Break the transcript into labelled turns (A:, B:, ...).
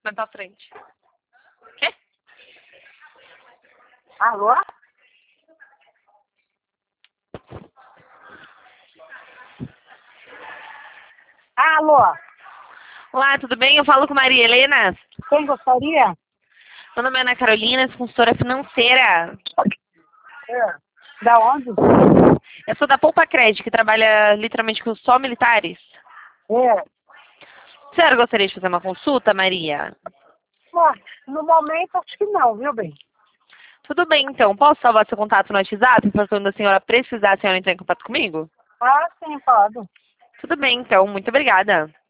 A: na tua frente. Quê?
B: Alô? Alô?
A: Olá, tudo bem? Eu falo com Maria Helena.
B: Quem gostaria?
A: Meu nome é Ana Carolina, sou consultora financeira.
B: Da onde?
A: Eu sou da Poupa Cred, que trabalha literalmente com só militares.
B: É.
A: A senhora gostaria de fazer uma consulta, Maria?
B: Ó, no momento acho que não, viu, bem?
A: Tudo bem, então. Posso salvar seu contato no WhatsApp para quando a senhora precisar, a senhora entrar em contato comigo?
B: Ah, sim, pode.
A: Tudo bem, então. Muito obrigada.